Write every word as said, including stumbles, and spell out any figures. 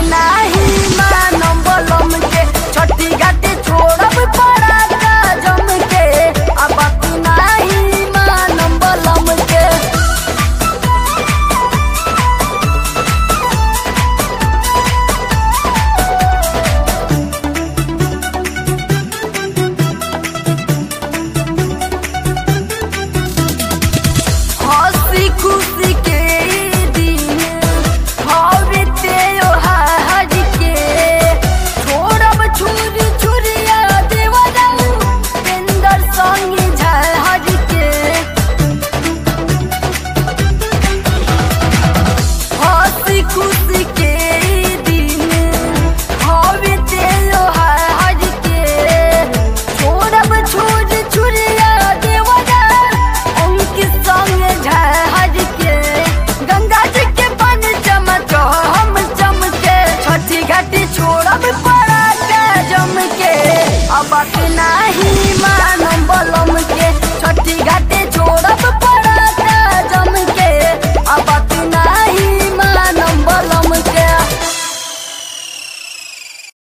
नाही मानम बलम के छठी घाटी छोड़ब पराका जम के अब नाही मानम बलम के। हंसी खुशी के दिन हवे त्योहार के छोड़ब छुरी छुरिया देवरा पेंदर संगी झाहर के। हंसी खुशी के दिन हवे त्योहार के छोड़ब छुरी छुरिया देवरा उनके संग झाहर के। गंगा जी के पानी चमक हम चमके छठी घाटी छोड़ब पराका जम के अब नाही मान